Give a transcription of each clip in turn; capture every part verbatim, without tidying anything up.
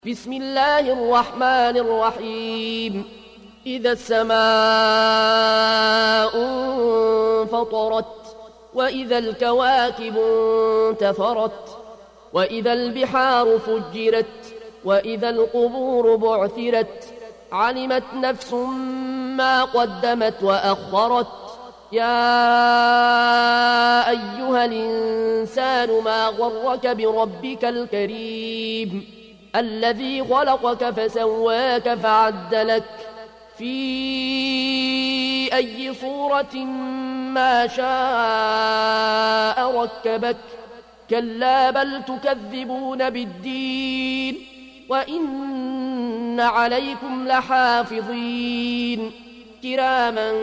بسم الله الرحمن الرحيم إذا السماء انفطرت وإذا الكواكب انتثرت وإذا البحار فجرت وإذا القبور بعثرت علمت نفس ما قدمت وأخرت يا أيها الإنسان ما غرك بربك الكريم الذي خلقك فسواك فعدلك في أي صورة ما شاء ركبك كلا بل تكذبون بالدين وإن عليكم لحافظين كراما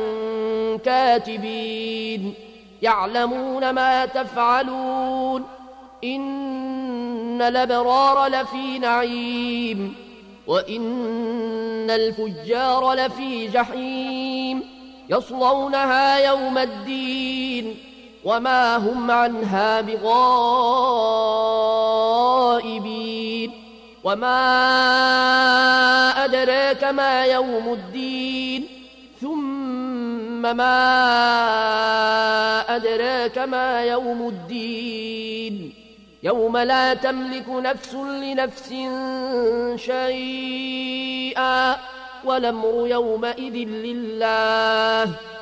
كاتبين يعلمون ما تفعلون إن الأبرار لفي نعيم وإن الفجار لفي جحيم يصلونها يوم الدين وما هم عنها بغائبين وما أدراك ما يوم الدين ثم ما أدراك ما يوم الدين يوم لا تملك نفس لنفس شيئا والأمر يومئذ لله